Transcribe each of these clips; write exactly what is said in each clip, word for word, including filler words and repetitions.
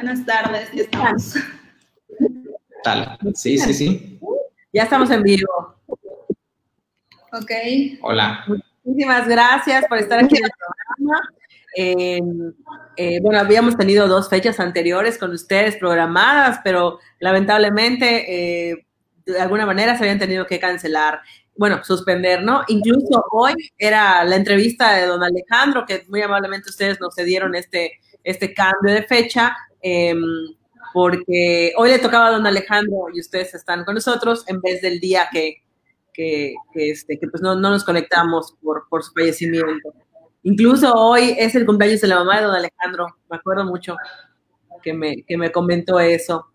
Buenas tardes, ya estamos. Tal. Sí, sí, sí. Ya estamos en vivo. Ok. Hola. Muchísimas gracias por estar aquí en el programa. Eh, eh, bueno, habíamos tenido dos fechas anteriores con ustedes programadas, pero lamentablemente eh, de alguna manera se habían tenido que cancelar. Bueno, suspender, ¿no? Incluso hoy era la entrevista de don Alejandro, que muy amablemente ustedes nos cedieron este, este cambio de fecha, eh, porque hoy le tocaba a don Alejandro y ustedes están con nosotros en vez del día que, que, que, este, que pues no, no nos conectamos por, por su fallecimiento. Incluso hoy es el cumpleaños de la mamá de don Alejandro, me acuerdo mucho que me, que me comentó eso.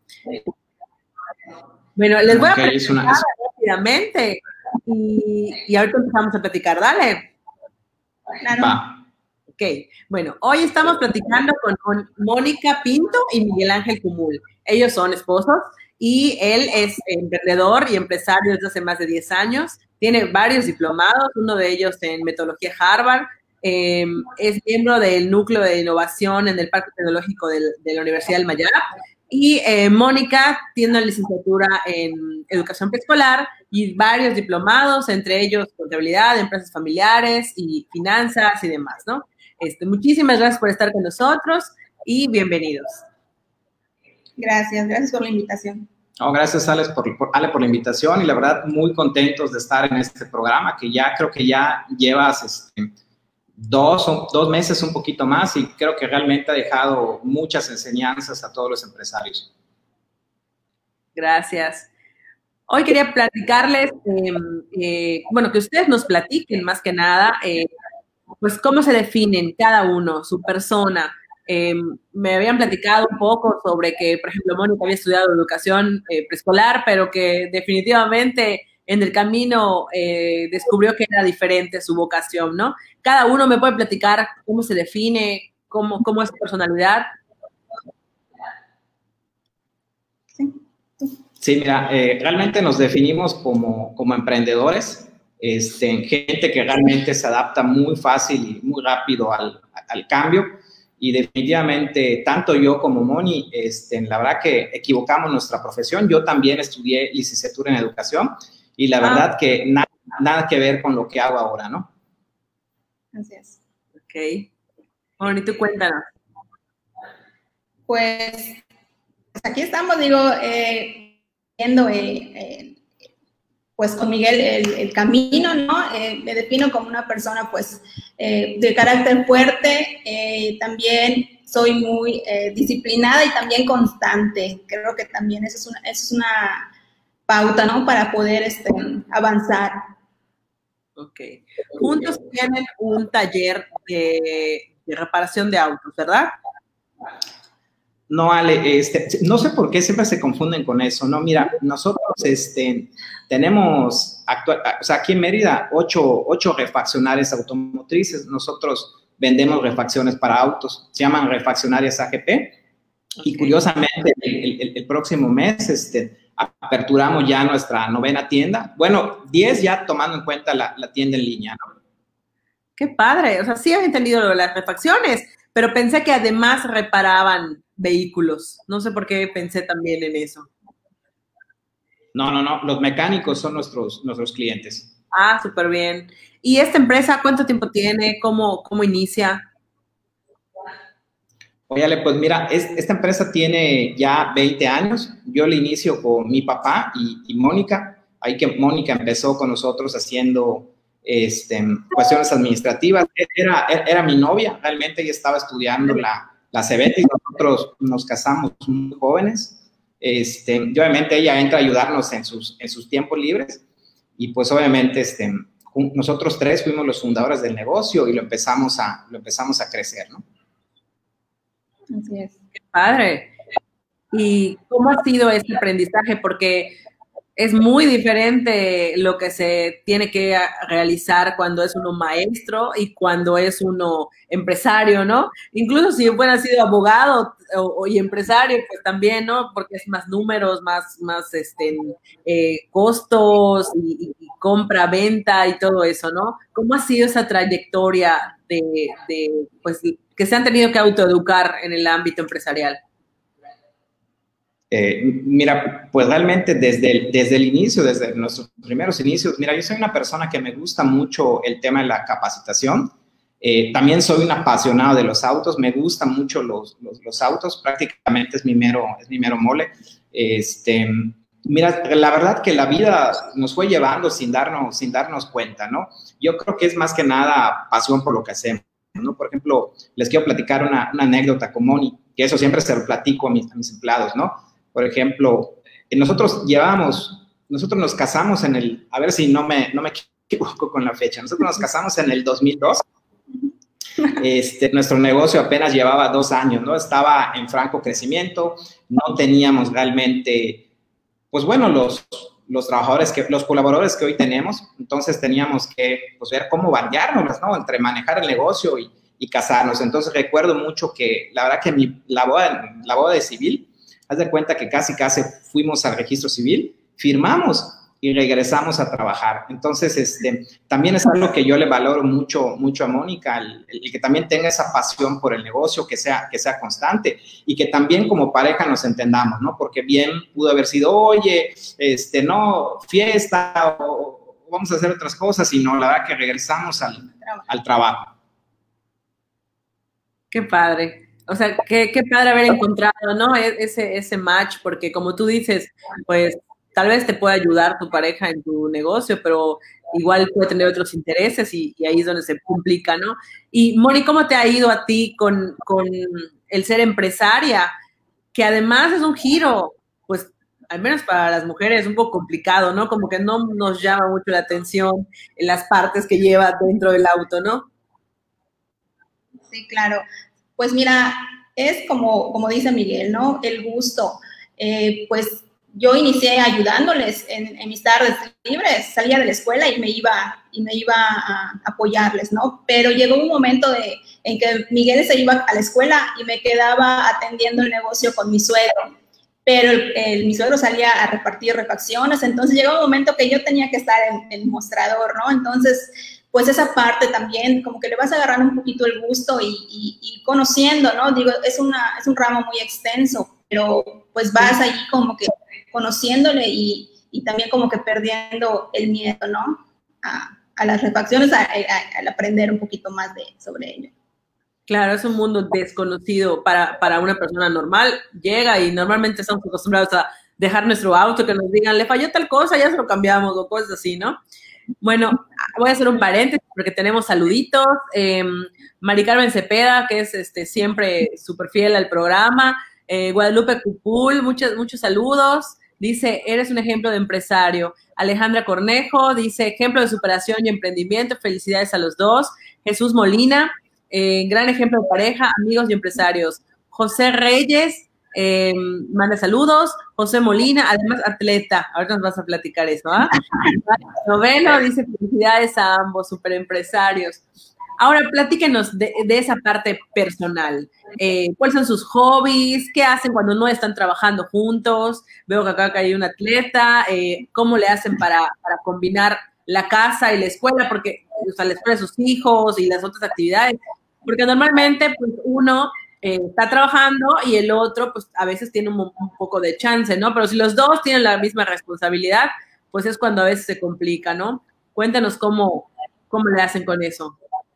Bueno, les voy a okay, presentar una... rápidamente y, y ahorita empezamos a platicar, dale. Claro. Va. Ok, bueno, hoy estamos platicando con, con Mónica Pinto y Miguel Ángel Cumul. Ellos son esposos y él es emprendedor y empresario desde hace más de diez años. Tiene varios diplomados, uno de ellos en metodología Harvard. Eh, es miembro del núcleo de innovación en el Parque Tecnológico del, de la Universidad del Mayab. Y eh, Mónica tiene una licenciatura en educación preescolar y varios diplomados, entre ellos contabilidad, empresas familiares y finanzas y demás, ¿no? Este, muchísimas gracias por estar con nosotros y bienvenidos. Gracias, gracias por la invitación. Oh, gracias, Ale por, por, Ale, por la invitación y la verdad muy contentos de estar en este programa que ya creo que ya llevas este, dos, dos meses, un poquito más y creo que realmente ha dejado muchas enseñanzas a todos los empresarios. Gracias. Hoy quería platicarles, eh, eh, bueno, que ustedes nos platiquen más que nada, eh, pues cómo se definen cada uno, su persona. Eh, me habían platicado un poco sobre que, por ejemplo, Mónica había estudiado educación eh, preescolar, pero que definitivamente en el camino eh, descubrió que era diferente su vocación, ¿no? Cada uno me puede platicar cómo se define, cómo, cómo es su personalidad. Sí, sí mira, eh, realmente nos definimos como, como emprendedores. Este, gente que realmente se adapta muy fácil y muy rápido al, al cambio y definitivamente tanto yo como Moni, este, la verdad que equivocamos nuestra profesión. Yo también estudié licenciatura en educación y la ah. verdad que nada, nada que ver con lo que hago ahora, ¿no? Así es. Ok. Moni, tú cuéntanos. Pues, pues aquí estamos, digo, eh, viendo eh, eh, pues con Miguel el, el camino, ¿no? Eh, me defino como una persona, pues, eh, de carácter fuerte, eh, también soy muy eh, disciplinada y también constante. Creo que también esa es una, esa es una pauta, ¿no? Para poder este, avanzar. Ok. Juntos tienen un taller de, de reparación de autos, ¿verdad? No, Ale, este, no sé por qué siempre se confunden con eso, ¿no? Mira, nosotros este, tenemos, actual, o sea, aquí en Mérida, ocho, ocho refaccionarias automotrices. Nosotros vendemos refacciones para autos, se llaman refaccionarias A G P. Okay. Y curiosamente, el, el, el próximo mes este, aperturamos ya nuestra novena tienda. Bueno, diez ya tomando en cuenta la, la tienda en línea, ¿no? Qué padre, o sea, sí había entendido lo de las refacciones, pero pensé que además reparaban vehículos. No sé por qué pensé también en eso. No, no, no. Los mecánicos son nuestros, nuestros clientes. Ah, súper bien. ¿Y esta empresa cuánto tiempo tiene? ¿Cómo, cómo inicia? Óyale, pues mira, es, esta empresa tiene ya veinte años. Yo le inicio con mi papá y, y Mónica. Ahí que Mónica empezó con nosotros haciendo este, cuestiones administrativas. Era, era mi novia. Realmente ella estaba estudiando la... la CEBET y nosotros nos casamos muy jóvenes. Este, y obviamente ella entra a ayudarnos en sus, en sus tiempos libres y pues obviamente este, nosotros tres fuimos los fundadores del negocio y lo empezamos a, lo empezamos a crecer, ¿no? Así es. Qué padre. ¿Y cómo ha sido este aprendizaje? Porque es muy diferente lo que se tiene que realizar cuando es uno maestro y cuando es uno empresario, ¿no? Incluso si fuera sido abogado o, y empresario, pues también, ¿no? Porque es más números, más, más este, eh, costos y, y compra, venta y todo eso, ¿no? ¿Cómo ha sido esa trayectoria de, de, pues, que se han tenido que autoeducar en el ámbito empresarial? Eh, mira, pues realmente desde el, desde el inicio, desde nuestros primeros inicios, mira, yo soy una persona que me gusta mucho el tema de la capacitación. Eh, también soy un apasionado de los autos, me gustan mucho los, los, los autos, prácticamente es mi mero, es mi mero mole. Este, mira, la verdad que la vida nos fue llevando sin darnos, sin darnos cuenta, ¿no? Yo creo que es más que nada pasión por lo que hacemos, ¿no? Por ejemplo, les quiero platicar una, una anécdota con Moni, que eso siempre se lo platico a mis, a mis empleados, ¿no? Por ejemplo, nosotros llevamos, nosotros nos casamos en el, a ver si no me, no me equivoco con la fecha, nosotros nos casamos en el dos mil dos. Este, nuestro negocio apenas llevaba dos años, ¿no? Estaba en franco crecimiento, no teníamos realmente, pues bueno, los, los trabajadores, que, los colaboradores que hoy tenemos, entonces teníamos que pues, ver cómo variarnos, ¿no? Entre manejar el negocio y, y casarnos. Entonces recuerdo mucho que la verdad que mi, la, boda, la boda de civil, haz de cuenta que casi casi fuimos al registro civil, firmamos y regresamos a trabajar. Entonces, este, también es algo que yo le valoro mucho, mucho a Mónica, el, el que también tenga esa pasión por el negocio, que sea, que sea constante y que también como pareja nos entendamos, ¿no? Porque bien pudo haber sido, oye, este, no, fiesta o, o vamos a hacer otras cosas, y no, la verdad que regresamos al, al trabajo. Qué padre. O sea, qué, qué padre haber encontrado, ¿no? Ese, ese match, porque como tú dices, pues, tal vez te pueda ayudar tu pareja en tu negocio, pero igual puede tener otros intereses y, y ahí es donde se complica, ¿no? Y, Moni, ¿cómo te ha ido a ti con, con el ser empresaria? Que además es un giro, pues, al menos para las mujeres, un poco complicado, ¿no? Como que no nos llama mucho la atención en las partes que lleva dentro del auto, ¿no? Sí, claro. Pues mira, es como, como dice Miguel, ¿no? El gusto. Eh, pues yo inicié ayudándoles en, en mis tardes libres, salía de la escuela y me iba, y me iba a apoyarles, ¿no? Pero llegó un momento de, en que Miguel se iba a la escuela y me quedaba atendiendo el negocio con mi suegro, pero el, el, mi suegro salía a repartir refacciones, entonces llegó un momento que yo tenía que estar en el mostrador, ¿no? Entonces, pues esa parte también, como que le vas agarrando un poquito el gusto y, y, y conociendo, ¿no? Digo, es, una, es un ramo muy extenso, pero pues vas ahí como que conociéndole y, y también como que perdiendo el miedo, ¿no? A, a las refacciones, al aprender un poquito más de, sobre ello. Claro, es un mundo desconocido para, para una persona normal. Llega y normalmente estamos acostumbrados a dejar nuestro auto, que nos digan, le falló tal cosa, ya se lo cambiamos o cosas así, ¿no? Bueno, voy a hacer un paréntesis porque tenemos saluditos. Eh, Mari Carmen Cepeda, que es este, siempre súper fiel al programa. Eh, Guadalupe Cupul, muchos, muchos saludos. Dice, eres un ejemplo de empresario. Alejandra Cornejo dice, ejemplo de superación y emprendimiento. Felicidades a los dos. Jesús Molina, eh, gran ejemplo de pareja, amigos y empresarios. José Reyes, eh, manda saludos. José Molina, además atleta. Ahora nos vas a platicar eso, ¿ah? Noveno dice, felicidades a ambos, super empresarios. Ahora, platíquenos de, de esa parte personal. Eh, ¿Cuáles son sus hobbies? ¿Qué hacen cuando no están trabajando juntos? Veo que acá hay un atleta. Eh, ¿Cómo le hacen para, para combinar la casa y la escuela? Porque, o sea, la escuela de sus hijos y las otras actividades. Porque normalmente, pues, uno eh, está trabajando y el otro, pues, a veces tiene un, un poco de chance, ¿no? Pero si los dos tienen la misma responsabilidad, pues es cuando a veces se complica, ¿no? Cuéntanos cómo, cómo le hacen con eso.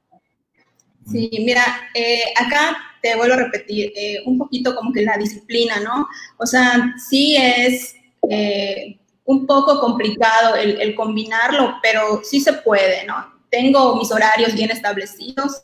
Sí, mira, eh, acá te vuelvo a repetir, eh, un poquito como que la disciplina, ¿no? O sea, sí es eh, un poco complicado el, el combinarlo, pero sí se puede, ¿no? Tengo mis horarios bien establecidos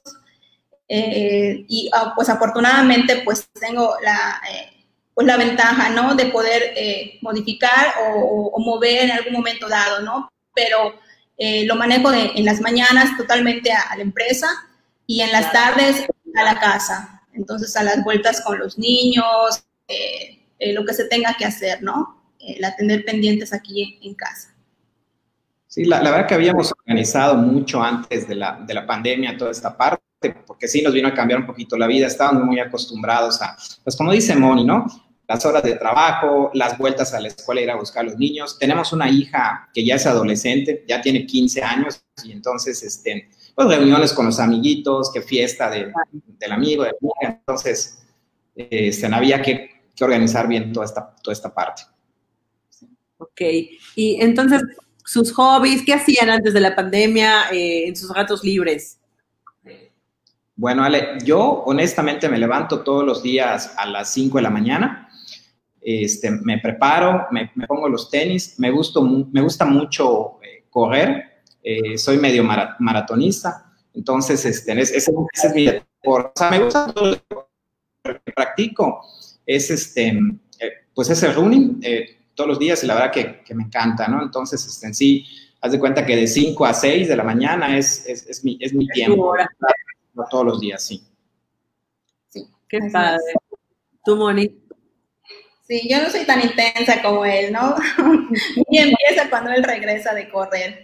eh, y pues afortunadamente pues tengo la, eh, pues, la ventaja, ¿no? De poder eh, modificar o, o mover en algún momento dado, ¿no? Pero eh, lo manejo de, en las mañanas totalmente a, a la empresa, y en las tardes a la casa, entonces a las vueltas con los niños, eh, eh, lo que se tenga que hacer, ¿no? El atender pendientes aquí en, en casa. Sí, la, la verdad que habíamos organizado mucho antes de la, de la pandemia toda esta parte, porque sí nos vino a cambiar un poquito la vida, estábamos muy acostumbrados a, pues como dice Moni, ¿no? Las horas de trabajo, las vueltas a la escuela, ir a buscar a los niños. Tenemos una hija que ya es adolescente, ya tiene quince años, y entonces, este... pues reuniones con los amiguitos, que fiesta de, del amigo, de la amiga, entonces este, había que que organizar bien toda esta, toda esta parte. Ok, y entonces, sus hobbies, ¿qué hacían antes de la pandemia eh, en sus ratos libres? Bueno, Ale, yo honestamente me levanto todos los días a las cinco de la mañana, este, me preparo, me, me pongo los tenis, me, gusto, me gusta mucho eh, correr, eh, soy medio mara, maratonista, entonces este, ese, ese es mi deporte. O sea, me gusta todo lo que practico, es este, eh, pues es el running eh, todos los días y la verdad que, que me encanta, ¿no? Entonces, este, en sí, haz de cuenta que de cinco a seis de la mañana es, es, es, mi, es mi tiempo. Todos los días, sí. Sí. Qué padre. ¿Tú, Moni? Sí, yo no soy tan intensa como él, ¿no? Y empieza cuando él regresa de correr.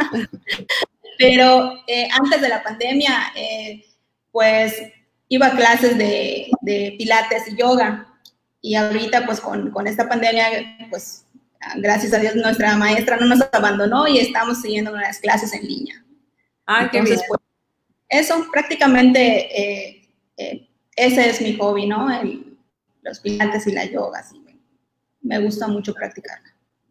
Pero eh, antes de la pandemia, eh, pues iba a clases de, de pilates y yoga. Y ahorita, pues con, con esta pandemia, pues gracias a Dios nuestra maestra no nos abandonó y estamos siguiendo unas clases en línea. Ah, Entonces, qué bien. Pues, eso prácticamente, eh, eh, ese es mi hobby, ¿no? El, los pilates y la yoga, sí, me, me gusta mucho practicar.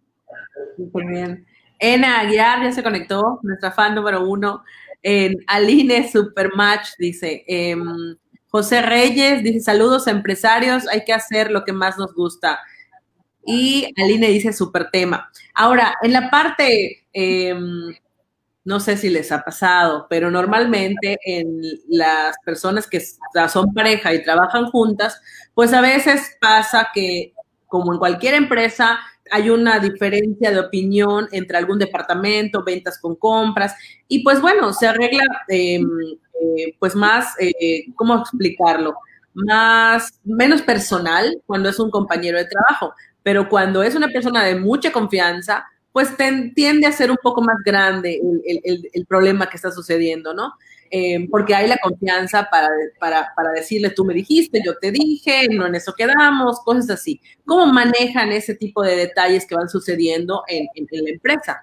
Muy bien. Ena Aguiar ya se conectó, nuestra fan número uno. En Aline Supermatch dice, eh, José Reyes dice, saludos empresarios, hay que hacer lo que más nos gusta. Y Aline dice, super tema. Ahora, en la parte... Eh, no sé si les ha pasado, pero normalmente en las personas que son pareja y trabajan juntas, pues a veces pasa que, como en cualquier empresa, hay una diferencia de opinión entre algún departamento, ventas con compras, y pues bueno, se arregla eh, eh, pues más, eh, ¿cómo explicarlo? Más, menos personal cuando es un compañero de trabajo, pero cuando es una persona de mucha confianza, pues ten, tiende a ser un poco más grande el, el, el problema que está sucediendo, ¿no? Eh, porque hay la confianza para, para, para decirle, tú me dijiste, yo te dije, no en eso quedamos, cosas así. ¿Cómo manejan ese tipo de detalles que van sucediendo en, en, en la empresa?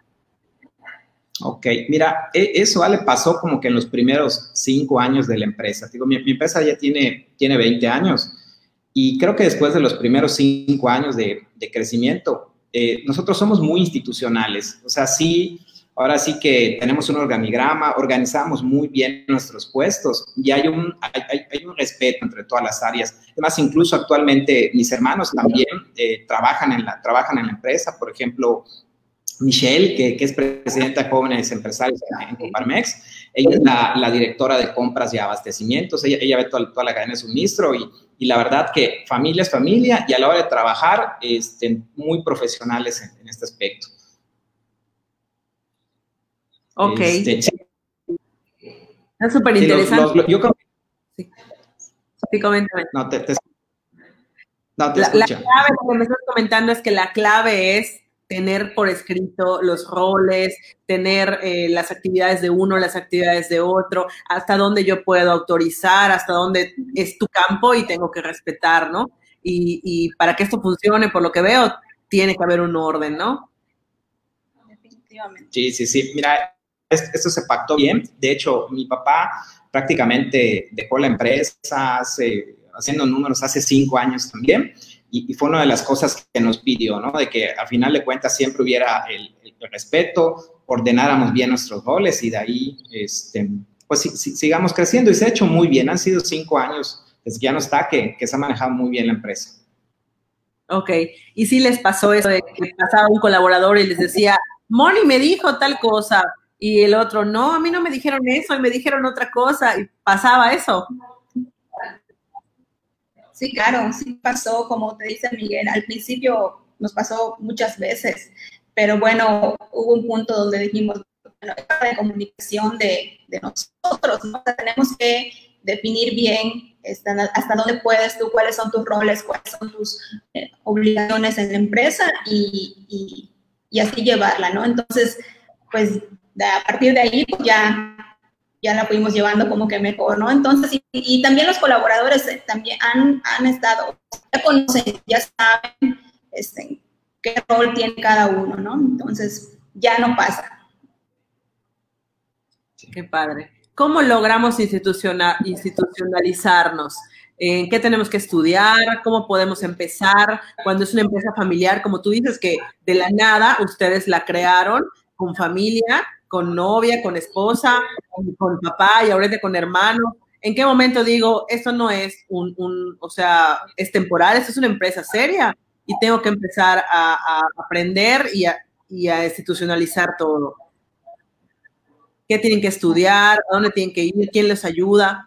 Ok, mira, eso Ale pasó como que en los primeros cinco años de la empresa. Digo, mi, mi empresa ya tiene, tiene veinte años y creo que después de los primeros cinco años de, de crecimiento, Eh, nosotros somos muy institucionales, o sea, sí, ahora sí que tenemos un organigrama, organizamos muy bien nuestros puestos y hay un, hay, hay un respeto entre todas las áreas. Además, incluso actualmente mis hermanos también eh, trabajan, en la, trabajan en la empresa, por ejemplo, Michelle, que, que es presidenta de Jóvenes Empresarios en Coparmex, ella es la, la directora de compras y abastecimientos, ella, ella ve toda, toda la cadena de suministro y, y la verdad que familia es familia y a la hora de trabajar, este, muy profesionales en, en este aspecto. Ok. Este, sí. Es súper interesante. Sí, yo creo que... Sí, sí, coméntame. No, te, te, no, te la, escucho. La clave, lo que me estás comentando es que la clave es tener por escrito los roles, tener eh, las actividades de uno, las actividades de otro, hasta dónde yo puedo autorizar, hasta dónde es tu campo y tengo que respetar, ¿no? Y, y para que esto funcione, por lo que veo, tiene que haber un orden, ¿no? Definitivamente. Sí, sí, sí. Mira, esto se pactó bien. De hecho, mi papá prácticamente dejó la empresa hace, haciendo números hace cinco años también. Y, y fue una de las cosas que nos pidió, ¿no? De que a final de cuentas siempre hubiera el, el, el respeto, ordenáramos bien nuestros roles y de ahí, este, pues si, si, sigamos creciendo. Y se ha hecho muy bien. Han sido cinco años desde que ya no está, que, que se ha manejado muy bien la empresa. Ok. ¿Y si les pasó eso de que pasaba un colaborador y les decía, Moni me dijo tal cosa, y el otro, no, a mí no me dijeron eso y me dijeron otra cosa, y pasaba eso? Sí, claro, sí pasó, como te dice Miguel, al principio nos pasó muchas veces, pero bueno, hubo un punto donde dijimos, bueno, de comunicación de, de nosotros, ¿no? O sea, tenemos que definir bien hasta, hasta dónde puedes tú, cuáles son tus roles, cuáles son tus eh, obligaciones en la empresa y, y, y así llevarla, ¿no? Entonces, pues de, a partir de ahí pues ya... ya la fuimos llevando como que mejor, ¿no? Entonces, y, y también los colaboradores también han, han estado, ya conocen, ya saben este, qué rol tiene cada uno, ¿no? Entonces, ya no pasa. Qué padre. ¿Cómo logramos institucional, institucionalizarnos? ¿En qué tenemos que estudiar? ¿Cómo podemos empezar? Cuando es una empresa familiar, como tú dices, que de la nada ustedes la crearon con familia, con novia, con esposa, con, con papá y ahorita con hermano. ¿En qué momento digo, esto no es un, un, o sea, es temporal, esto es una empresa seria y tengo que empezar a, a aprender y a, y a institucionalizar todo? ¿Qué tienen que estudiar? ¿A dónde tienen que ir? ¿Quién les ayuda?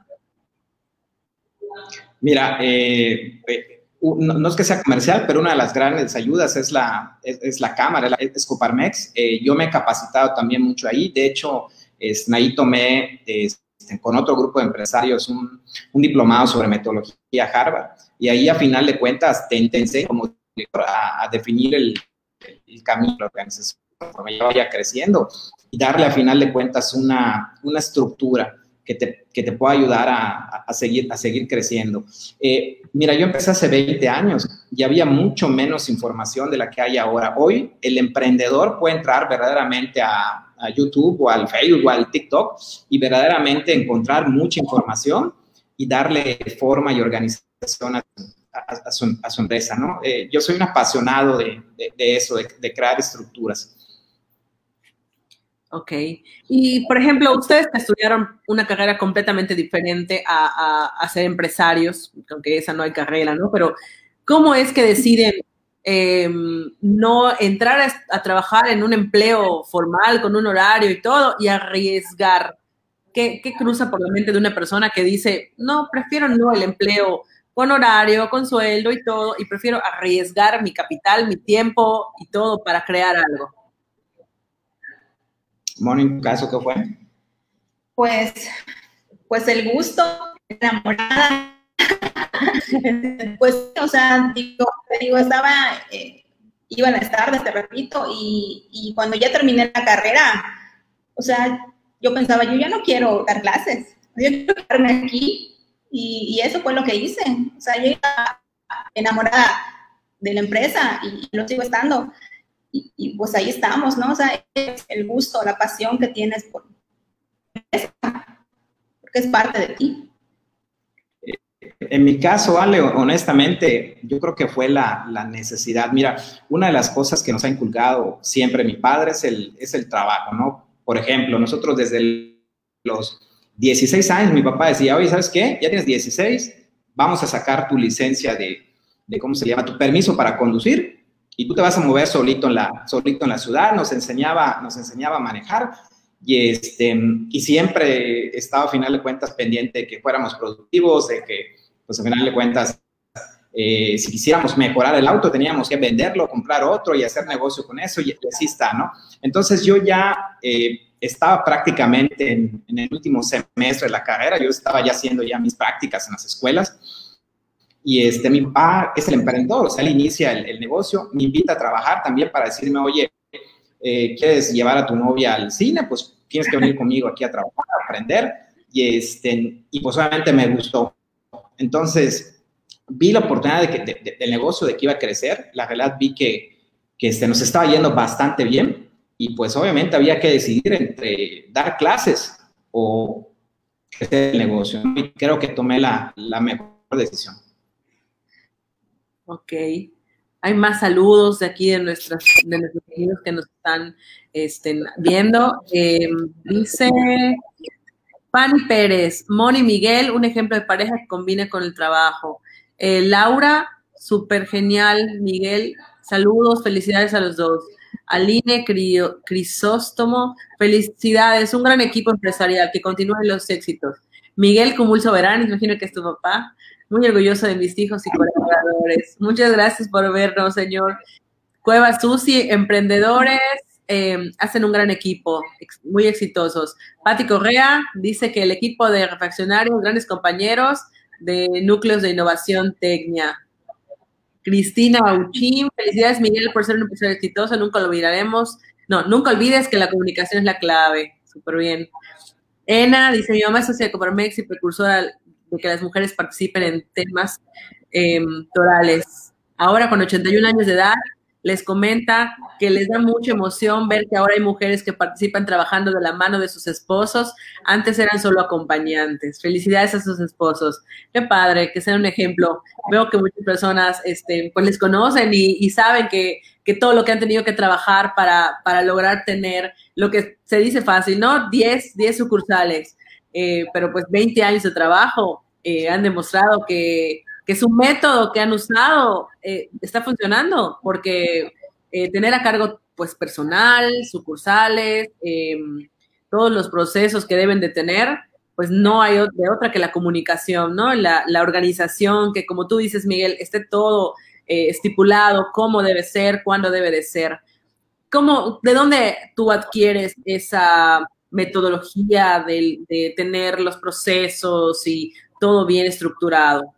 Mira, eh, eh, no, no es que sea comercial, pero una de las grandes ayudas es la, es, es la cámara, es Coparmex. Eh, yo me he capacitado también mucho ahí. De hecho, es, ahí tomé eh, con otro grupo de empresarios un, un diplomado sobre metodología Harvard. Y ahí, a final de cuentas, te, te enseño como a, a definir el, el camino de la organización conforme vaya creciendo y darle, a final de cuentas, una, una estructura que te, que te pueda ayudar a, a, seguir, a seguir creciendo. Eh, mira, yo empecé hace veinte años y había mucho menos información de la que hay ahora. Hoy el emprendedor puede entrar verdaderamente a, a YouTube o al Facebook o al TikTok y verdaderamente encontrar mucha información y darle forma y organización a, a, a, su, a su empresa, ¿no? Eh, yo soy un apasionado de, de, de eso, de, de crear estructuras. Ok. Y, por ejemplo, ustedes que estudiaron una carrera completamente diferente a, a, a ser empresarios, aunque esa no hay carrera, ¿no? Pero, ¿cómo es que deciden eh, no entrar a, a trabajar en un empleo formal, con un horario y todo, y arriesgar? ¿Qué, qué cruza por la mente de una persona que dice, no, prefiero no el empleo con horario, con sueldo y todo, y prefiero arriesgar mi capital, mi tiempo y todo para crear algo? Moni, ¿en tu caso qué fue? Pues, pues el gusto, enamorada. Pues, o sea, digo, digo estaba, eh, iba a las tardes, te repito, y, y cuando ya terminé la carrera, o sea, yo pensaba, yo ya no quiero dar clases, yo quiero quedarme aquí, y, y eso fue lo que hice. O sea, yo estaba enamorada de la empresa y lo sigo estando. Y, y pues ahí estamos, ¿no? O sea, es el gusto, la pasión que tienes por eso, porque es parte de ti. En mi caso, Ale, honestamente, yo creo que fue la, la necesidad. Mira, una de las cosas que nos ha inculcado siempre mi padre es el, es el trabajo, ¿no? Por ejemplo, nosotros desde el, los dieciséis años, mi papá decía, oye, ¿sabes qué? Ya tienes dieciséis, vamos a sacar tu licencia de, de ¿cómo se llama? Tu permiso para conducir. Y tú te vas a mover solito en la, solito en la ciudad, nos enseñaba, nos enseñaba a manejar y, este, y siempre estaba a final de cuentas pendiente de que fuéramos productivos, de que, pues a final de cuentas, eh, si quisiéramos mejorar el auto, teníamos que venderlo, comprar otro y hacer negocio con eso y, y así está, ¿no? Entonces yo ya eh, estaba prácticamente en, en el último semestre de la carrera, yo estaba ya haciendo ya mis prácticas en las escuelas. Y este, mi papá es el emprendedor, o sea, él inicia el, el negocio, me invita a trabajar también para decirme, oye, eh, ¿quieres llevar a tu novia al cine? Pues tienes que venir conmigo aquí a trabajar, a aprender. Y, este, y pues obviamente me gustó. Entonces, vi la oportunidad de que, de, de, del negocio, de que iba a crecer. La realidad vi que, que este, nos estaba yendo bastante bien. Y pues obviamente había que decidir entre dar clases o crecer el negocio. Y creo que tomé la, la mejor decisión. Ok. Hay más saludos de aquí de, nuestras, de nuestros amigos que nos están este, viendo. Eh, dice Pani Pérez, Moni Miguel, un ejemplo de pareja que combina con el trabajo. Eh, Laura, súper genial, Miguel. Saludos, felicidades a los dos. Aline Crio, Crisóstomo, felicidades, un gran equipo empresarial, que continúen los éxitos. Miguel Cumul Soberán, imagino que es tu papá. Muy orgulloso de mis hijos y colaboradores. Muchas gracias por vernos, señor. Cueva Susi, emprendedores, eh, hacen un gran equipo, ex, muy exitosos. Pati Correa dice que el equipo de refaccionarios, grandes compañeros de núcleos de innovación Tecnia. Cristina Auchín, felicidades, Miguel, por ser un empresario exitoso, nunca lo olvidaremos. No, nunca olvides que la comunicación es la clave. Súper bien. Ena dice, mi mamá es socia de Coparmex y precursora de que las mujeres participen en temas eh, torales. Ahora, con ochenta y un años de edad, les comenta que les da mucha emoción ver que ahora hay mujeres que participan trabajando de la mano de sus esposos. Antes eran solo acompañantes. Felicidades a sus esposos. Qué padre, que sean un ejemplo. Veo que muchas personas este, pues les conocen y, y saben que, que todo lo que han tenido que trabajar para, para lograr tener lo que se dice fácil, ¿no? diez, diez sucursales, eh, pero pues veinte años de trabajo eh, han demostrado que, que su método que han usado eh, está funcionando, porque eh, tener a cargo pues personal, sucursales, eh, todos los procesos que deben de tener, pues no hay de otra que la comunicación, ¿no? La, la organización, que como tú dices, Miguel, esté todo eh, estipulado, cómo debe ser, cuándo debe de ser. ¿Cómo, de dónde tú adquieres esa metodología de, de tener los procesos y todo bien estructurado?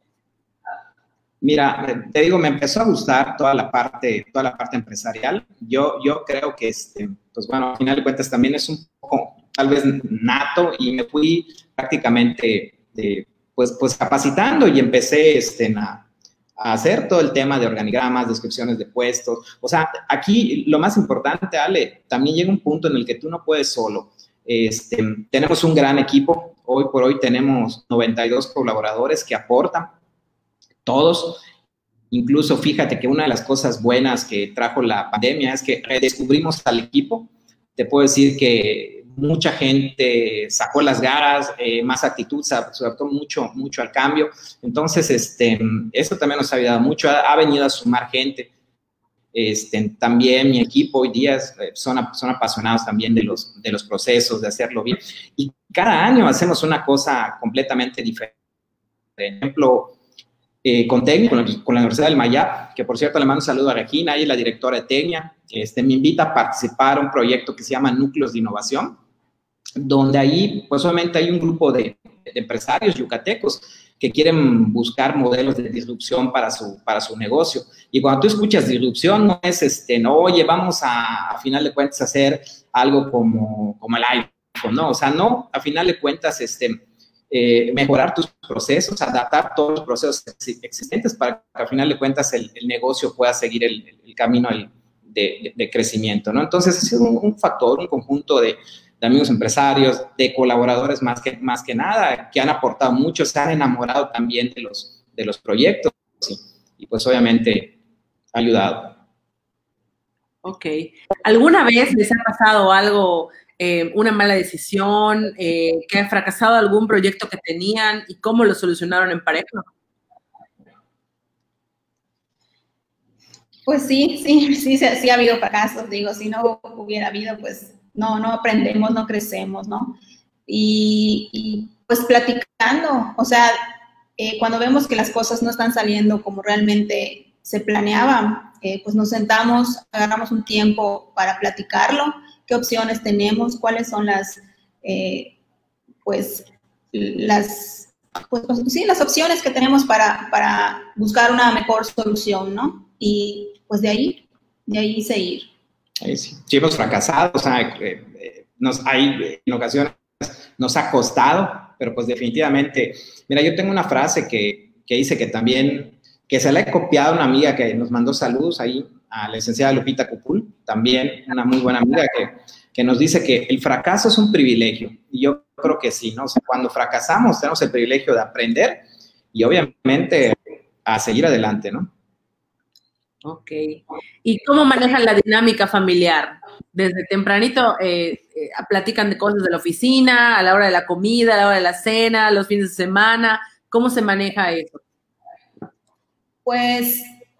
Mira, te digo, me empezó a gustar toda la parte, toda la parte empresarial. Yo, yo creo que, este, pues bueno, al final de cuentas también es un poco, tal vez, nato, y me fui prácticamente, de, pues, pues capacitando y empecé este, a, a hacer todo el tema de organigramas, descripciones de puestos. O sea, aquí lo más importante, Ale, también llega un punto en el que tú no puedes solo. Este, tenemos un gran equipo. Hoy por hoy tenemos noventa y dos colaboradores que aportan. Todos, incluso fíjate que una de las cosas buenas que trajo la pandemia es que redescubrimos al equipo. Te puedo decir que mucha gente sacó las garras, eh, más actitud, se adaptó mucho, mucho al cambio. Entonces, este, eso también nos ha ayudado mucho, ha, ha venido a sumar gente. Este, también mi equipo hoy día son, son apasionados también de los, de los procesos, de hacerlo bien. Y cada año hacemos una cosa completamente diferente. Por ejemplo, Eh, con Tecnia, con, con la Universidad del Mayab, que por cierto le mando un saludo a Regina, ella es la directora de Tecnia, este, me invita a participar en un proyecto que se llama Núcleos de Innovación, donde ahí, pues obviamente hay un grupo de, de empresarios yucatecos que quieren buscar modelos de disrupción para su, para su negocio. Y cuando tú escuchas disrupción, no es, este, no, oye, vamos a, a final de cuentas, a hacer algo como, como el iPhone, ¿no? O sea, no, a final de cuentas, este, Eh, mejorar tus procesos, adaptar todos los procesos existentes para que al final de cuentas el, el negocio pueda seguir el, el camino el, de, de, de crecimiento, ¿no? Entonces, ha sido un, un factor, un conjunto de, de amigos empresarios, de colaboradores más que, más que nada, que han aportado mucho, se han enamorado también de los, de los proyectos y, y pues obviamente ha ayudado. Ok. ¿Alguna vez les ha pasado algo, eh, una mala decisión, eh, que ha fracasado algún proyecto que tenían y cómo lo solucionaron en pareja? Pues sí, sí, sí, sí, sí ha habido fracasos. Digo, si no hubiera habido, pues no, no aprendemos, no crecemos, ¿no? Y, y pues platicando, o sea, eh, cuando vemos que las cosas no están saliendo como realmente se planeaban, eh, pues nos sentamos, agarramos un tiempo para platicarlo, qué opciones tenemos, cuáles son las, eh, pues, las, pues, sí, las opciones que tenemos para, para buscar una mejor solución, ¿no? Y pues de ahí, de ahí seguir. Sí, sí hemos fracasado, o sea, eh, eh, nos hay, en ocasiones nos ha costado, pero pues definitivamente, mira, yo tengo una frase que, que dice que también, que se la he copiado a una amiga que nos mandó saludos ahí, a la licenciada Lupita Cupul, también una muy buena amiga que, que nos dice que el fracaso es un privilegio, y yo creo que sí, ¿no? O sea, cuando fracasamos tenemos el privilegio de aprender y obviamente a seguir adelante, ¿no? Ok. ¿Y cómo manejan la dinámica familiar? Desde tempranito eh, eh, platican de cosas de la oficina, a la hora de la comida, a la hora de la cena, los fines de semana. ¿Cómo se maneja eso? Pues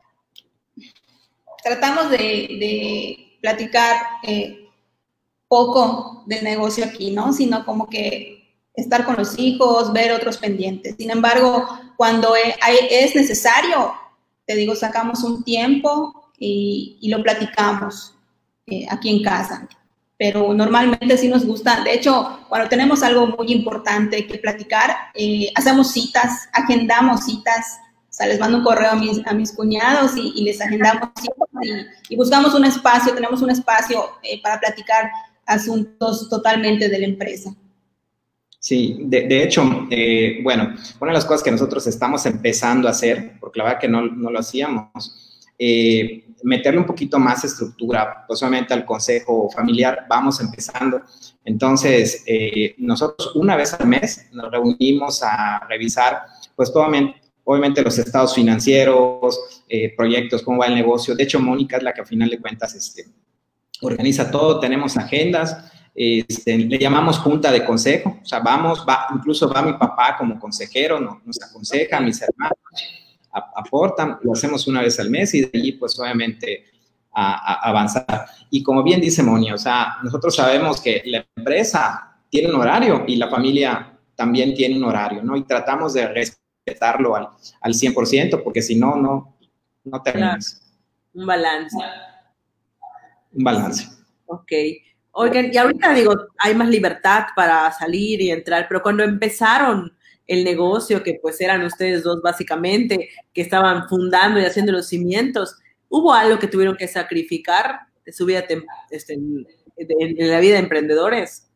tratamos de, de platicar eh, poco del negocio aquí, ¿no? Sino como que estar con los hijos, ver otros pendientes. Sin embargo, cuando hay, es necesario, te digo, sacamos un tiempo y, y lo platicamos eh, aquí en casa. Pero normalmente sí nos gusta. De hecho, cuando tenemos algo muy importante que platicar, eh, hacemos citas, agendamos citas. O sea, les mando un correo a mis, a mis cuñados y, y les agendamos citas y, y buscamos un espacio, tenemos un espacio eh, para platicar asuntos totalmente de la empresa. Sí, de, de hecho, eh, bueno, una de las cosas que nosotros estamos empezando a hacer, porque la verdad que no, no lo hacíamos, eh, meterle un poquito más estructura, pues obviamente al consejo familiar, vamos empezando. Entonces, eh, nosotros una vez al mes nos reunimos a revisar, pues obviamente, obviamente los estados financieros, eh, proyectos, cómo va el negocio. De hecho, Mónica es la que a final de cuentas este, organiza todo, tenemos agendas, este, le llamamos junta de consejo, o sea, vamos, va, incluso va mi papá como consejero, no, nos aconseja, mis hermanos a, aportan, lo hacemos una vez al mes y de allí, pues, obviamente, a, a avanzar. Y como bien dice Moni, o sea, nosotros sabemos que la empresa tiene un horario y la familia también tiene un horario, ¿no? Y tratamos de respetarlo al, al cien por ciento, porque si no, no, no terminas. Claro. Un balance. Un balance. Ok. Oigan, y ahorita digo, hay más libertad para salir y entrar, pero cuando empezaron el negocio, que pues eran ustedes dos básicamente, que estaban fundando y haciendo los cimientos, ¿hubo algo que tuvieron que sacrificar de su vida, este, en, en la vida de emprendedores?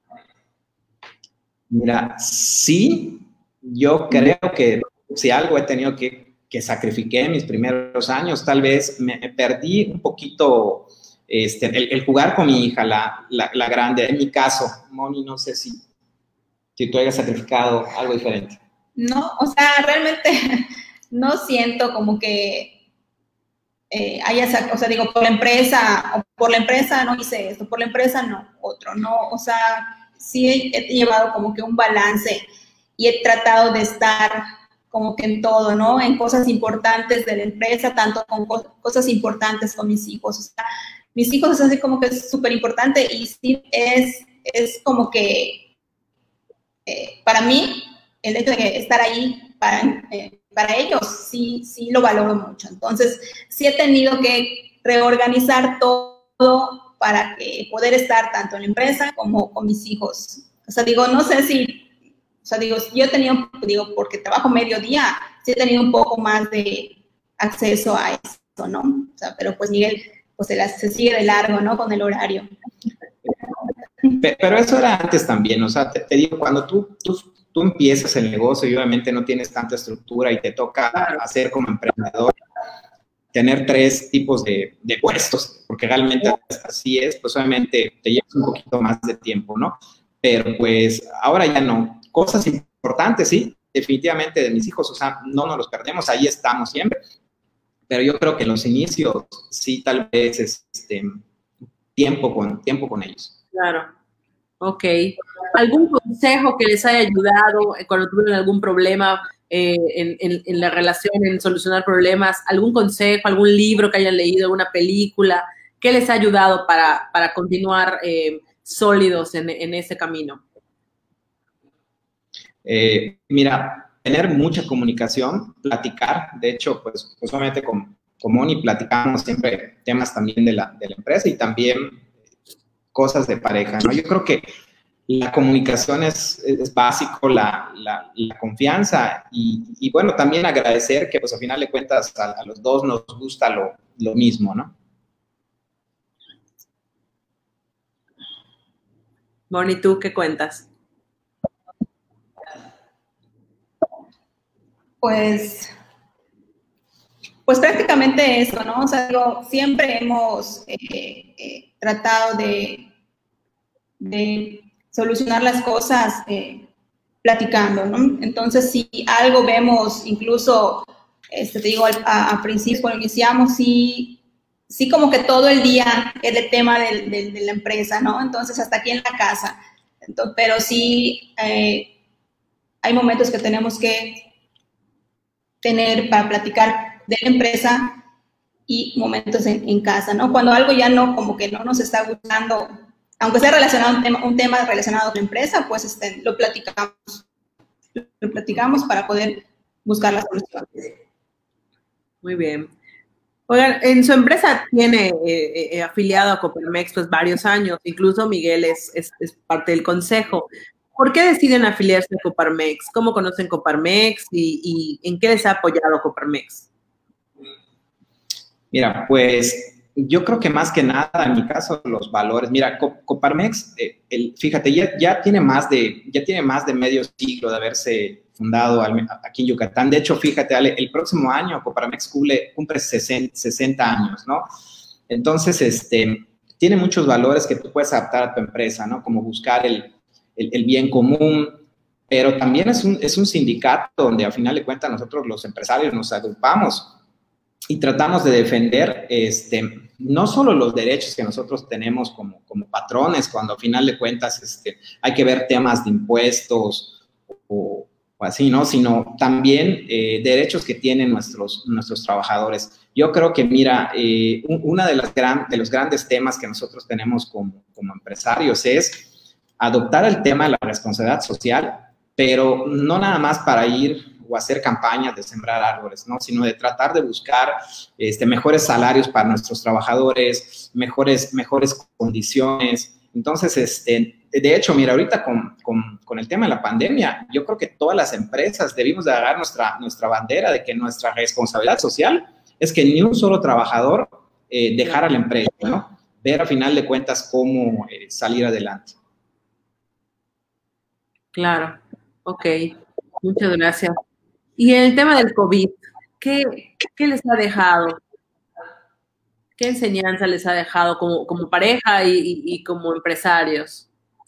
Mira, sí, yo creo que si algo he tenido que, que sacrificar en mis primeros años, tal vez me, me perdí un poquito... Este, el, el jugar con mi hija, la, la, la grande, en mi caso, Moni, no sé si, si tú hayas sacrificado algo diferente. No, o sea, realmente no siento como que eh, haya, o sea, digo, por la empresa, o por la empresa no hice esto, por la empresa no, otro, no, o sea, sí he, he llevado como que un balance y he tratado de estar como que en todo, ¿no? En cosas importantes de la empresa, tanto con co cosas importantes con mis hijos, o sea, mis hijos es así como que es súper importante y sí es, es como que eh, para mí el hecho de estar ahí para, eh, para ellos sí, sí lo valoro mucho. Entonces sí he tenido que reorganizar todo para que poder estar tanto en la empresa como con mis hijos. O sea, digo, no sé si, o sea, digo, yo he tenido, digo, porque trabajo mediodía, sí he tenido un poco más de acceso a eso, ¿no? O sea, pero pues Miguel... pues se, la, se sigue de largo, ¿no? Con el horario. Pero eso era antes también, o sea, te, te digo, cuando tú, tú, tú empiezas el negocio y obviamente no tienes tanta estructura y te toca hacer como emprendedor, tener tres tipos de, de puestos, porque realmente así es, pues obviamente te llevas un poquito más de tiempo, ¿no? Pero pues ahora ya no. Cosas importantes, sí, definitivamente de mis hijos, o sea, no nos los perdemos, ahí estamos siempre. Pero yo creo que en los inicios sí tal vez este, tiempo, con, tiempo con ellos. Claro. Ok. ¿Algún consejo que les haya ayudado cuando tuvieron algún problema eh, en, en, en la relación, en solucionar problemas? ¿Algún consejo, algún libro que hayan leído, alguna película? ¿Qué les ha ayudado para, para continuar eh, sólidos en, en ese camino? Eh, mira... tener mucha comunicación, platicar. De hecho, pues, pues obviamente con, con Moni platicamos siempre temas también de la, de la empresa y también cosas de pareja, ¿no? Yo creo que la comunicación es, es básico, la, la, la confianza y, y, bueno, también agradecer que, pues, al final de cuentas, a, a los dos nos gusta lo, lo mismo, ¿no? Moni, ¿tú qué cuentas? Pues, pues prácticamente eso, ¿no? O sea, digo, siempre hemos eh, eh, tratado de, de solucionar las cosas eh, platicando, ¿no? Entonces, si algo vemos, incluso, este, te digo, a, a principio cuando iniciamos, sí, sí como que todo el día es el tema de, de, de la empresa, ¿no? Entonces, hasta aquí en la casa. Entonces, pero sí eh, hay momentos que tenemos que tener para platicar de la empresa y momentos en, en casa, ¿no? Cuando algo ya no, como que no nos está gustando, aunque sea relacionado a un tema, un tema relacionado con la empresa, pues este, lo platicamos, lo platicamos para poder buscar las soluciones. Muy bien. Oigan, en su empresa tiene eh, eh, afiliado a Coparmex pues varios años, incluso Miguel es, es, es parte del consejo. ¿Por qué deciden afiliarse a Coparmex? ¿Cómo conocen Coparmex y, y en qué les ha apoyado Coparmex? Mira, pues yo creo que más que nada, en mi caso, los valores. Mira, Coparmex, eh, el, fíjate, ya, ya, tiene más de, ya tiene más de medio siglo de haberse fundado aquí en Yucatán. De hecho, fíjate, Ale, el próximo año Coparmex cumple, cumple sesenta años, ¿no? Entonces, este, tiene muchos valores que tú puedes adaptar a tu empresa, ¿no? Como buscar el, el, el bien común, pero también es un, es un sindicato donde, a final de cuentas, nosotros los empresarios nos agrupamos y tratamos de defender este, no solo los derechos que nosotros tenemos como, como patrones, cuando a final de cuentas este, hay que ver temas de impuestos o, o así, ¿no? Sino también eh, derechos que tienen nuestros, nuestros trabajadores. Yo creo que, mira, eh, uno de, las gran, de los grandes temas que nosotros tenemos como, como empresarios es adoptar el tema de la responsabilidad social, pero no nada más para ir o hacer campañas de sembrar árboles, ¿no? Sino de tratar de buscar este, mejores salarios para nuestros trabajadores, mejores, mejores condiciones. Entonces, este, de hecho, mira, ahorita con, con, con el tema de la pandemia, yo creo que todas las empresas debimos de agarrar nuestra, nuestra bandera de que nuestra responsabilidad social es que ni un solo trabajador eh, dejara la empresa, ¿no? Ver a final de cuentas cómo eh, salir adelante. Claro, ok, muchas gracias. Y en el tema del COVID, ¿qué, qué les ha dejado? ¿Qué enseñanza les ha dejado como, como pareja y, y, y como empresarios?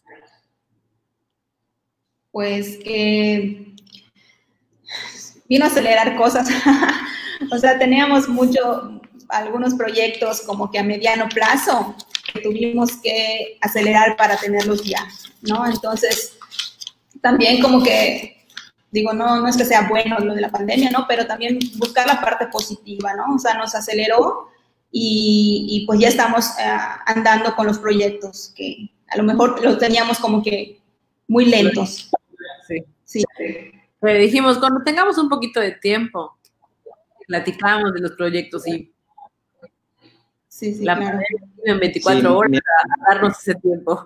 Pues que vino a acelerar cosas. O sea, teníamos mucho, algunos proyectos como que a mediano plazo que tuvimos que acelerar para tenerlos ya, ¿no? Entonces, también como que digo, no, no es que sea bueno lo de la pandemia, ¿no? Pero también buscar la parte positiva, ¿no? O sea, nos aceleró y, y pues ya estamos uh, andando con los proyectos que a lo mejor los teníamos como que muy lentos. Sí. Sí. Pero dijimos, cuando tengamos un poquito de tiempo, platicamos de los proyectos y sí, sí, la claro. pandemia en veinticuatro sí, horas a, a darnos ese tiempo.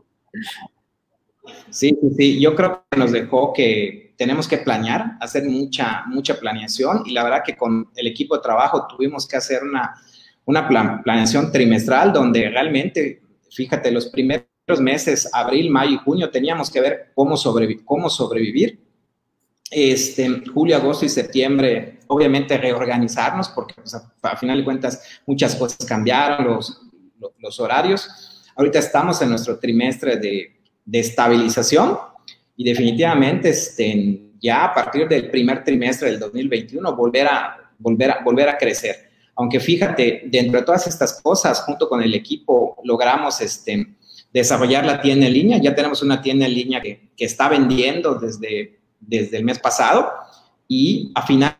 Sí, sí, sí. Yo creo que nos dejó que tenemos que planear, hacer mucha, mucha planeación y la verdad que con el equipo de trabajo tuvimos que hacer una, una plan, planeación trimestral donde realmente, fíjate, los primeros meses, abril, mayo y junio, teníamos que ver cómo, sobrevi cómo sobrevivir. Este, julio, agosto y septiembre, obviamente reorganizarnos porque pues, a, a final de cuentas muchas cosas cambiaron, los, los, los horarios. Ahorita estamos en nuestro trimestre de, de estabilización. Y definitivamente este, ya a partir del primer trimestre del dos mil veintiuno volver a, volver, a, volver a crecer. Aunque fíjate, dentro de todas estas cosas, junto con el equipo, logramos este, desarrollar la tienda en línea. Ya tenemos una tienda en línea que, que está vendiendo desde, desde el mes pasado y a final...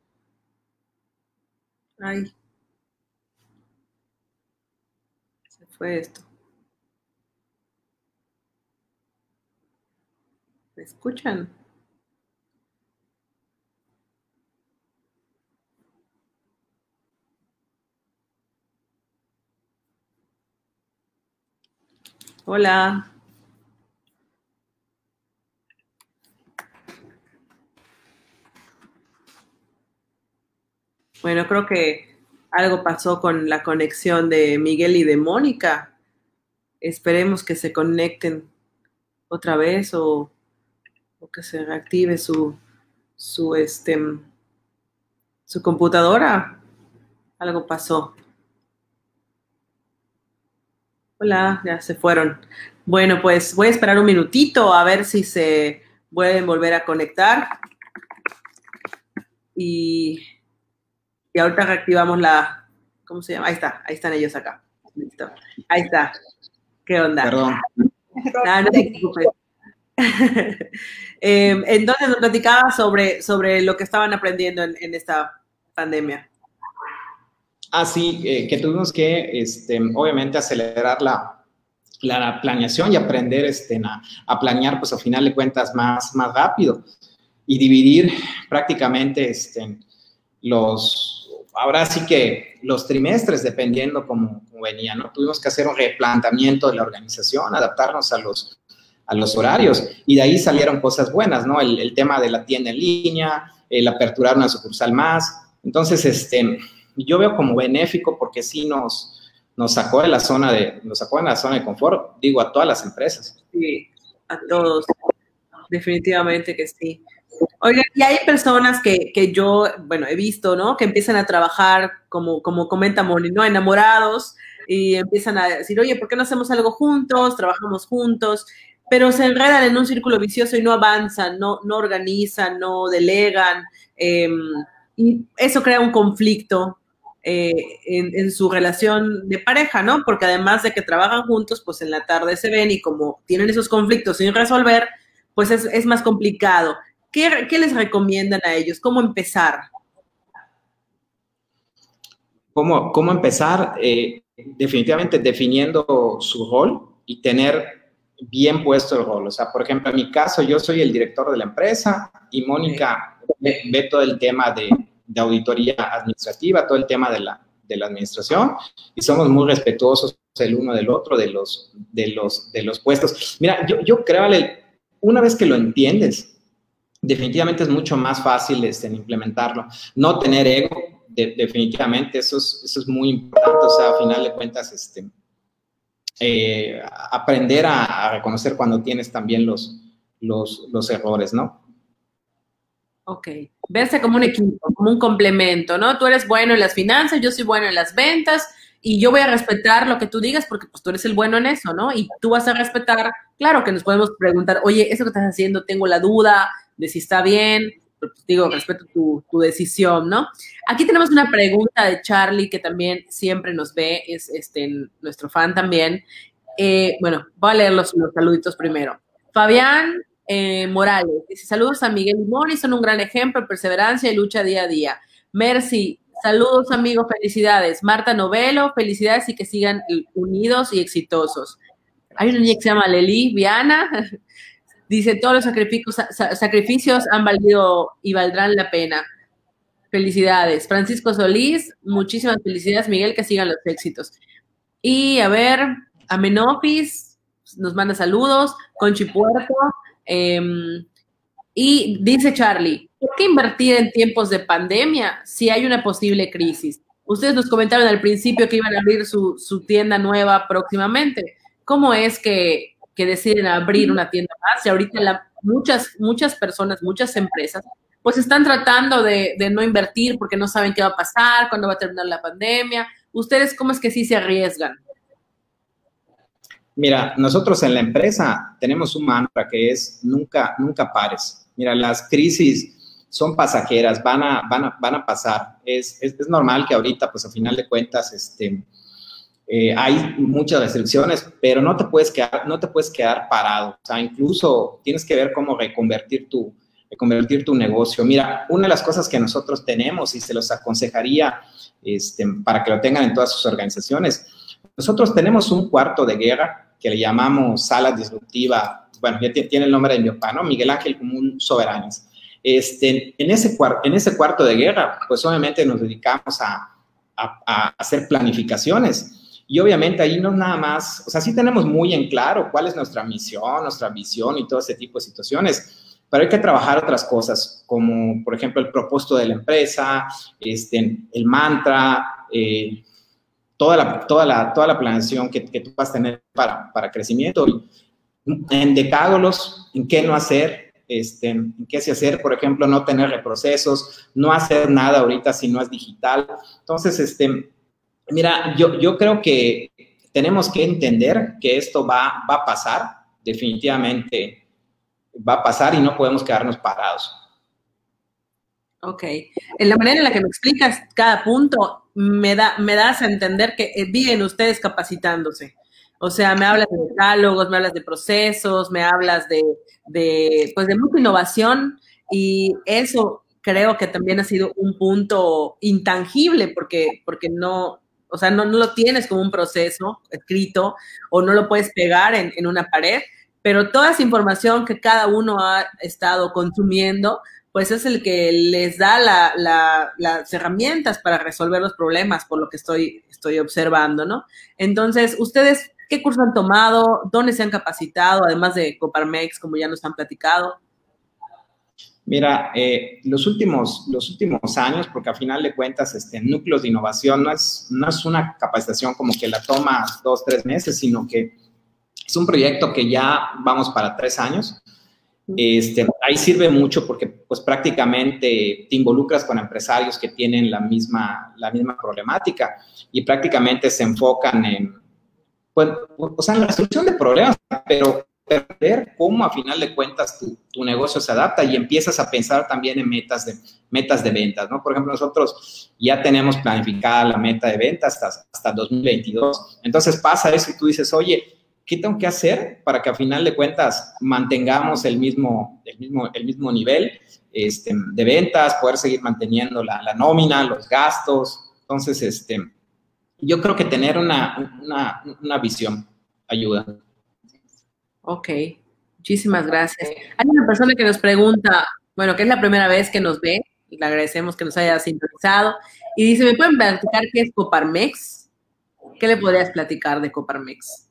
Ay. Se fue esto. ¿Me escuchan? Hola. Bueno, creo que algo pasó con la conexión de Miguel y de Mónica. Esperemos que se conecten otra vez o... o que se reactive su, su, este, su computadora. Algo pasó. Hola, ya se fueron. Bueno, pues voy a esperar un minutito a ver si se pueden volver a conectar. Y, y ahorita reactivamos la... ¿Cómo se llama? Ahí está, ahí están ellos acá. Listo. Ahí está. ¿Qué onda? Perdón. Ah, no te preocupes. eh, entonces nos platicaba sobre, sobre lo que estaban aprendiendo en, en esta pandemia. Ah, sí, eh, que tuvimos que, este, obviamente, acelerar la, la planeación y aprender este, a, a planear, pues, a final de cuentas, más, más rápido y dividir prácticamente este, los, ahora sí que los trimestres, dependiendo cómo, cómo venía, ¿no? Tuvimos que hacer un replanteamiento de la organización, adaptarnos a los, a los horarios y de ahí salieron cosas buenas, ¿no? El, el tema de la tienda en línea, el aperturar una sucursal más. Entonces, este... yo veo como benéfico porque sí nos, nos sacó de la zona de, nos sacó de la zona de confort, digo, a todas las empresas. Sí, a todos, definitivamente que sí. Oigan, y hay personas que, que yo, bueno, he visto, ¿no? Que empiezan a trabajar, como, como comenta Moni, ¿no? Enamorados, y empiezan a decir, oye, ¿por qué no hacemos algo juntos? Trabajamos juntos, pero se enredan en un círculo vicioso y no avanzan, no, no organizan, no delegan, eh, y eso crea un conflicto eh, en, en su relación de pareja, ¿no? Porque además de que trabajan juntos, pues en la tarde se ven y como tienen esos conflictos sin resolver, pues es, es más complicado. ¿Qué, ¿Qué les recomiendan a ellos? ¿Cómo empezar? ¿Cómo, cómo empezar? Eh, definitivamente definiendo su rol y tener bien puesto el rol. O sea, por ejemplo, en mi caso, yo soy el director de la empresa y Mónica ve, ve todo el tema de, de auditoría administrativa, todo el tema de la, de la administración, y somos muy respetuosos el uno del otro, de los, de los, de los puestos. Mira, yo, yo creo, Ale, una vez que lo entiendes, definitivamente es mucho más fácil este, en implementarlo. No tener ego, de, definitivamente, eso es, eso es muy importante. O sea, a final de cuentas, este, eh, aprender a, a reconocer cuando tienes también los, los, los errores, ¿no? Ok. Verse como un equipo, como un complemento, ¿no? Tú eres bueno en las finanzas, yo soy bueno en las ventas, y yo voy a respetar lo que tú digas porque pues tú eres el bueno en eso, ¿no? Y tú vas a respetar, claro que nos podemos preguntar, oye, eso que estás haciendo, tengo la duda de si está bien, pero pues digo, respeto tu, tu decisión, ¿no? Aquí tenemos una pregunta de Charlie, que también siempre nos ve, es este, nuestro fan también. Eh, bueno, voy a leer los, los saluditos primero. Fabián eh, Morales dice, saludos a Miguel y Moni, son un gran ejemplo de perseverancia y lucha día a día. Mercy, saludos amigos, felicidades. Marta Novelo, felicidades y que sigan unidos y exitosos. Hay una niña que se llama Leli Viana, dice, todos los sacrificios, sacrificios han valido y valdrán la pena. Felicidades. Francisco Solís, muchísimas felicidades, Miguel, que sigan los éxitos. Y a ver, Amenofis nos manda saludos, Conchi Puerto, eh, y dice Charlie, ¿por qué invertir en tiempos de pandemia si hay una posible crisis? Ustedes nos comentaron al principio que iban a abrir su, su tienda nueva próximamente. ¿Cómo es que, que deciden abrir una tienda más? Y ahorita la, muchas, muchas personas, muchas empresas, pues están tratando de, de no invertir porque no saben qué va a pasar, cuándo va a terminar la pandemia. ¿Ustedes cómo es que sí se arriesgan? Mira, nosotros en la empresa tenemos un mantra que es nunca, nunca pares. Mira, las crisis son pasajeras, van a, van a, van a pasar. Es, es, es normal que ahorita, pues a final de cuentas, este, eh, hay muchas restricciones, pero no te puedes quedar, no te puedes quedar parado. O sea, incluso tienes que ver cómo reconvertir tu, reconvertir tu negocio. Mira, una de las cosas que nosotros tenemos y se los aconsejaría este, para que lo tengan en todas sus organizaciones, nosotros tenemos un cuarto de guerra que le llamamos sala disruptiva, bueno, ya tiene el nombre de mi papá, ¿no? Miguel Ángel Común Soberanes. Este, en, ese en ese cuarto de guerra, pues obviamente nos dedicamos a, a, a hacer planificaciones y obviamente ahí no nada más, o sea, sí tenemos muy en claro cuál es nuestra misión, nuestra visión y todo ese tipo de situaciones, pero hay que trabajar otras cosas, como por ejemplo el propósito de la empresa, este, el mantra, eh, Toda la, toda, la, toda la planeación que, que tú vas a tener para, para crecimiento, en decágolos, en qué no hacer, este, en qué sí hacer, por ejemplo, no tener reprocesos, no hacer nada ahorita si no es digital. Entonces, este, mira, yo, yo creo que tenemos que entender que esto va, va a pasar, definitivamente va a pasar y no podemos quedarnos parados. Ok. En la manera en la que me explicas cada punto, me, da, me das a entender que viven ustedes capacitándose. O sea, me hablas de decálogos, me hablas de procesos, me hablas de, de, pues de mucha innovación y eso creo que también ha sido un punto intangible porque, porque no, o sea, no, no lo tienes como un proceso escrito o no lo puedes pegar en, en una pared, pero toda esa información que cada uno ha estado consumiendo, pues es el que les da la, la, las herramientas para resolver los problemas, por lo que estoy, estoy observando, ¿no? Entonces, ¿ustedes qué curso han tomado? ¿Dónde se han capacitado? Además de Coparmex, como ya nos han platicado. Mira, eh, los, últimos, los últimos años, porque a final de cuentas, este, núcleos de innovación no es, no es una capacitación como que la tomas dos, tres meses, sino que es un proyecto que ya vamos para tres años. Este, ahí sirve mucho porque pues prácticamente te involucras con empresarios que tienen la misma, la misma problemática y prácticamente se enfocan en, pues, o sea, en la resolución de problemas, pero ver cómo a final de cuentas tu, tu negocio se adapta y empiezas a pensar también en metas de, metas de ventas, ¿no? Por ejemplo, nosotros ya tenemos planificada la meta de ventas hasta, hasta dos mil veintidós. Entonces pasa eso y tú dices, oye, ¿qué tengo que hacer para que a final de cuentas mantengamos el mismo, el mismo, el mismo nivel este, de ventas, poder seguir manteniendo la, la nómina, los gastos? Entonces, este, yo creo que tener una, una, una visión ayuda. Ok, muchísimas gracias. Hay una persona que nos pregunta, bueno, que es la primera vez que nos ve, y le agradecemos que nos haya sintonizado, y dice, ¿me pueden platicar qué es Coparmex? ¿Qué le podrías platicar de Coparmex?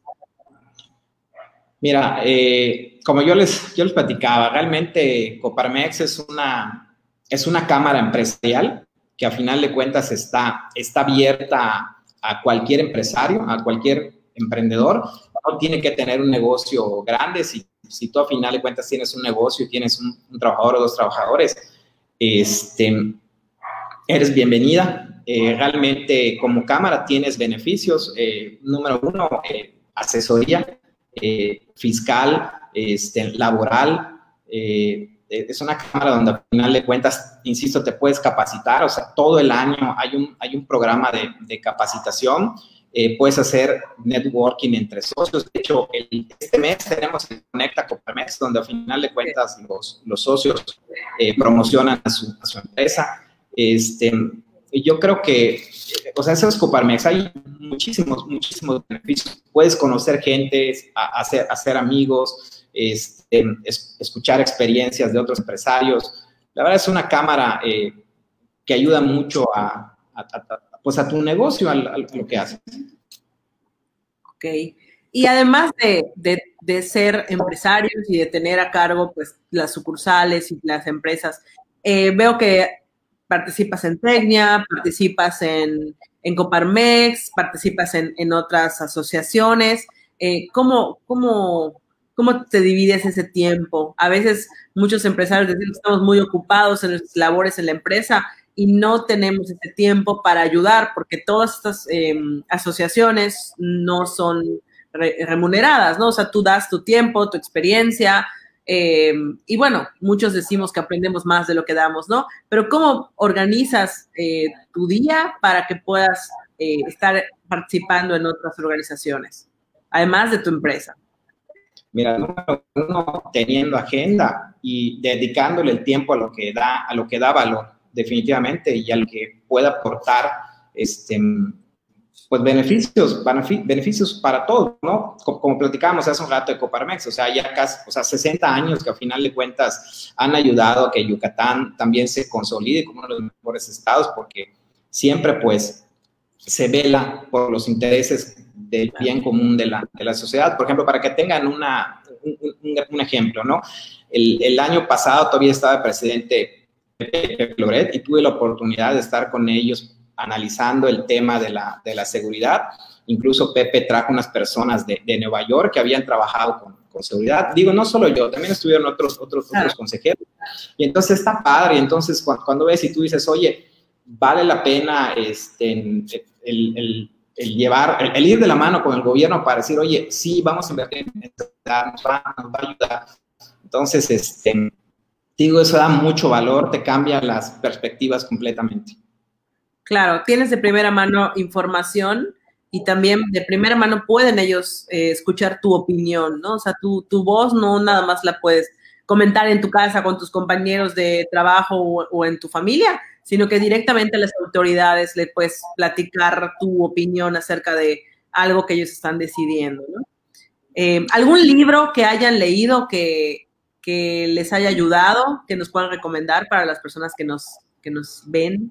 Mira, eh, como yo les, yo les platicaba, realmente Coparmex es una, es una cámara empresarial que a final de cuentas está, está abierta a cualquier empresario, a cualquier emprendedor. No tiene que tener un negocio grande. Si, si tú a final de cuentas tienes un negocio y tienes un, un trabajador o dos trabajadores, este, eres bienvenida. Eh, realmente como cámara tienes beneficios. Eh, número uno, eh, asesoría eh, fiscal, este, laboral. Eh, es una cámara donde al final de cuentas, insisto, te puedes capacitar. O sea, todo el año hay un, hay un programa de, de capacitación. Eh, puedes hacer networking entre socios. De hecho, el, este mes tenemos el Conecta Coparmex, donde al final de cuentas los, los socios eh, promocionan a su, a su empresa. Este, yo creo que, o sea, eso es Coparmex. Hay muchísimos, muchísimos beneficios. Puedes conocer gente, a, hacer, hacer amigos, este, es, escuchar experiencias de otros empresarios. La verdad es una cámara eh, que ayuda mucho a, a, a pues a tu negocio, a, a lo que haces. Ok. Y además de, de, de ser empresarios y de tener a cargo, pues, las sucursales y las empresas, eh, veo que participas en Tecnia, participas en, en Coparmex, participas en, en otras asociaciones. Eh, ¿cómo, cómo, ¿Cómo te divides ese tiempo? A veces muchos empresarios decimos que estamos muy ocupados en nuestras labores en la empresa y no tenemos ese tiempo para ayudar porque todas estas eh, asociaciones no son re remuneradas, ¿no? O sea, tú das tu tiempo, tu experiencia eh, y bueno, muchos decimos que aprendemos más de lo que damos, ¿no? Pero ¿cómo organizas eh, tu día para que puedas eh, estar participando en otras organizaciones, además de tu empresa? Mira, número uno, teniendo agenda y dedicándole el tiempo a lo que da, a lo que da valor, definitivamente, y al que pueda aportar este, pues beneficios, beneficios para todos, ¿no? Como, como platicábamos hace un rato de Coparmex, o sea, ya casi, o sea, sesenta años que a final de cuentas han ayudado a que Yucatán también se consolide como uno de los mejores estados, porque siempre, pues, se vela por los intereses del bien común de la, de la sociedad. Por ejemplo, para que tengan una, un, un, un ejemplo, ¿no? El, el año pasado todavía estaba el presidente Pepe Loret y tuve la oportunidad de estar con ellos analizando el tema de la, de la seguridad. Incluso Pepe trajo unas personas de, de Nueva York que habían trabajado con, con seguridad. Digo, no solo yo, también estuvieron otros, otros, otros consejeros. Y entonces está padre. Entonces, cuando, cuando ves y tú dices, oye, vale la pena este, el, el, el llevar, el, el ir de la mano con el gobierno para decir, oye, sí, vamos a invertir en esta ciudad, nos va, nos va a ayudar. Entonces, este, digo, eso da mucho valor, te cambia las perspectivas completamente. Claro, tienes de primera mano información y también de primera mano pueden ellos eh, escuchar tu opinión, ¿no? O sea, tu, tu voz no nada más la puedes comentar en tu casa con tus compañeros de trabajo o, o en tu familia, sino que directamente a las autoridades le puedes platicar tu opinión acerca de algo que ellos están decidiendo, ¿no? Eh, ¿Algún libro que hayan leído que, que les haya ayudado, que nos puedan recomendar para las personas que nos, que nos ven?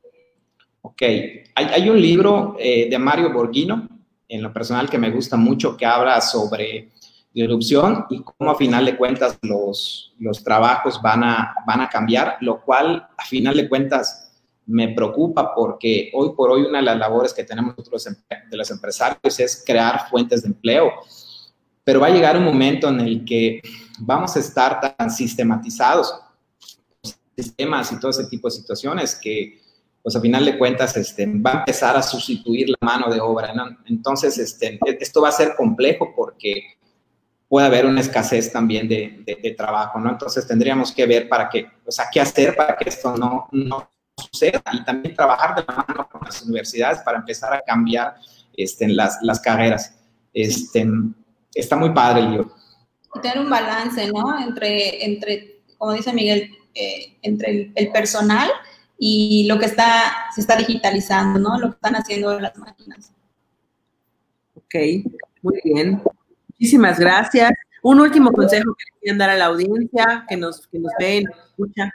Ok, hay, hay un libro eh, de Mario Borghino, en lo personal que me gusta mucho, que habla sobre disrupción y cómo a final de cuentas los, los trabajos van a, van a cambiar, lo cual a final de cuentas me preocupa porque hoy por hoy una de las labores que tenemos nosotros de los empresarios es crear fuentes de empleo, pero va a llegar un momento en el que vamos a estar tan sistematizados, sistemas y todo ese tipo de situaciones que, pues, a final de cuentas, este, va a empezar a sustituir la mano de obra, ¿no? Entonces, este, esto va a ser complejo porque puede haber una escasez también de, de, de trabajo, ¿no? Entonces, tendríamos que ver para qué, o sea, qué hacer para que esto no, no suceda y también trabajar de la mano con las universidades para empezar a cambiar este, las, las carreras. Este, está muy padre el libro. Y tener un balance, ¿no? Entre, entre como dice Miguel, eh, entre el, el personal y lo que está, se está digitalizando, ¿no? Lo que están haciendo las máquinas. Ok, muy bien. Muchísimas gracias. Un último consejo que le quieran dar a la audiencia, que nos, que nos ve y nos escucha.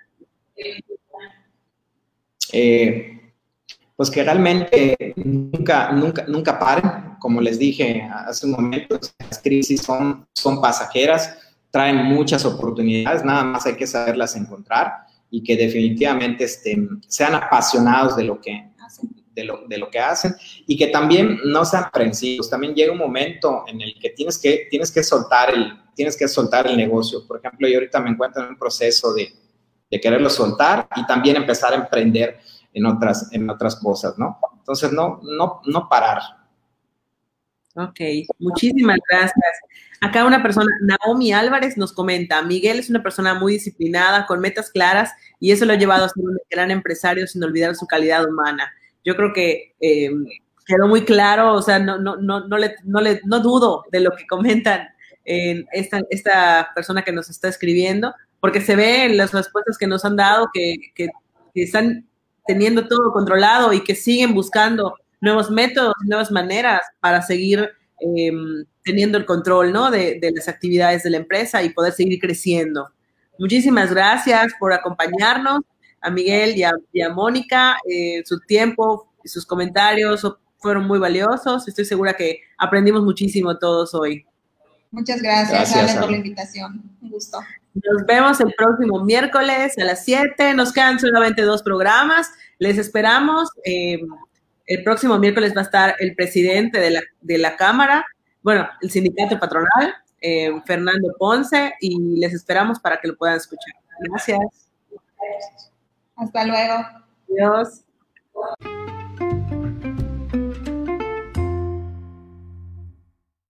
Eh, pues que realmente nunca, nunca, nunca paren. Como les dije hace un momento, las crisis son, son pasajeras, traen muchas oportunidades, nada más hay que saberlas encontrar y que definitivamente estén, sean apasionados de lo que hacen, de lo, de lo que hacen y que también no sean aprensivos. También llega un momento en el que tienes que, tienes que, soltar, el, tienes que soltar el negocio. Por ejemplo, yo ahorita me encuentro en un proceso de, de quererlo soltar y también empezar a emprender en otras, en otras cosas, ¿no? Entonces, no, no, no parar. Ok, muchísimas gracias. Acá una persona, Naomi Álvarez, nos comenta, Miguel es una persona muy disciplinada, con metas claras, y eso lo ha llevado a ser un gran empresario sin olvidar su calidad humana. Yo creo que eh, quedó muy claro, o sea, no, no, no, no, le, no, le, no dudo de lo que comentan en esta, esta persona que nos está escribiendo, porque se ve en las respuestas que nos han dado que, que, que están teniendo todo controlado y que siguen buscando nuevos métodos, nuevas maneras para seguir eh, teniendo el control, ¿no? de, de las actividades de la empresa y poder seguir creciendo. Muchísimas gracias por acompañarnos, a Miguel y a, y a Mónica. Eh, su tiempo y sus comentarios fueron muy valiosos. Estoy segura que aprendimos muchísimo todos hoy. Muchas gracias, Gracias, Ale, por la invitación. Un gusto. Nos vemos el próximo miércoles a las siete. Nos quedan solamente dos programas. Les esperamos. Eh, el próximo miércoles va a estar el presidente de la, de la Cámara, bueno, el sindicato patronal, eh, Fernando Ponce, y les esperamos para que lo puedan escuchar. Gracias. Hasta luego. Adiós.